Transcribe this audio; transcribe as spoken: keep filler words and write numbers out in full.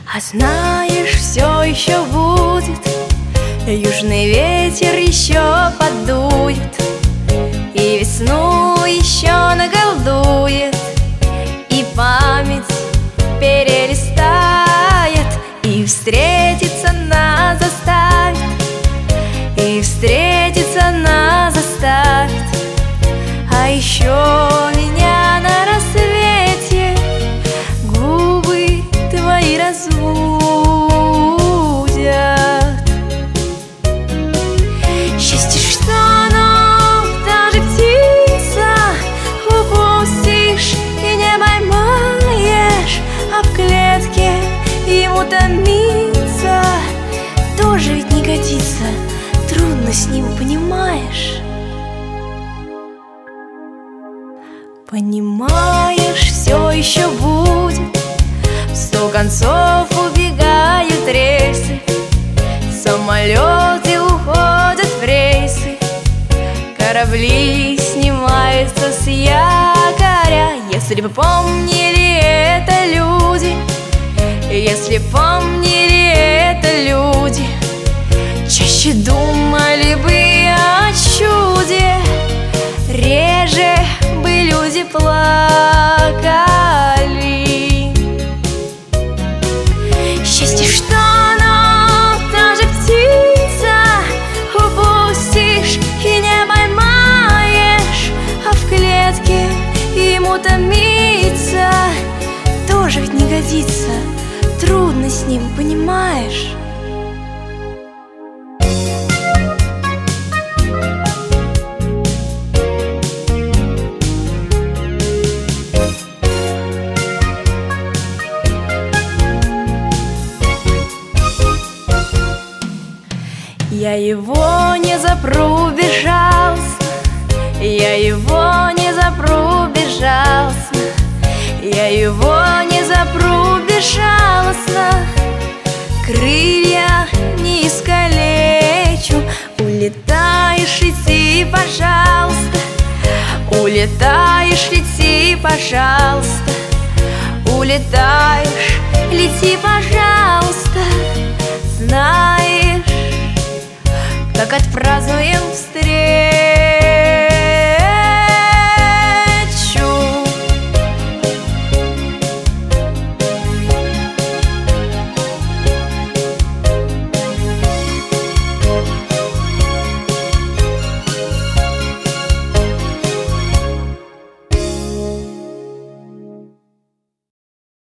А знаешь, все еще будет, южный ветер еще подует, и весну еще наколдует, и память перелистает, и встретиться нас заставит, и встретиться нас заставит. А еще меня на рассвете губы твои разбудят. Счастье, что оно, даже птица, упустишь и не поймаешь, а в клетке ему томиться тоже ведь не годится, трудно с ним, понимаешь? Понимаешь, все еще будет, в сто концов убегают рельсы, самолеты уходят в рейсы, корабли снимаются с якоря. Если бы помнили это люди, если б помнили это люди, чаще думали бы о чуде, реже бы люди плакали. Счастье, что оно, та же птица, упустишь и не поймаешь, а в клетке ему томиться тоже ведь не годится, трудно с ним, понимаешь? Я его не запру безжалостно, я его не запру безжалостно, я его не запру безжалостно, крылья не искалечу. Улетаешь, лети, пожалуйста, улетаешь, лети, пожалуйста, улетаешь.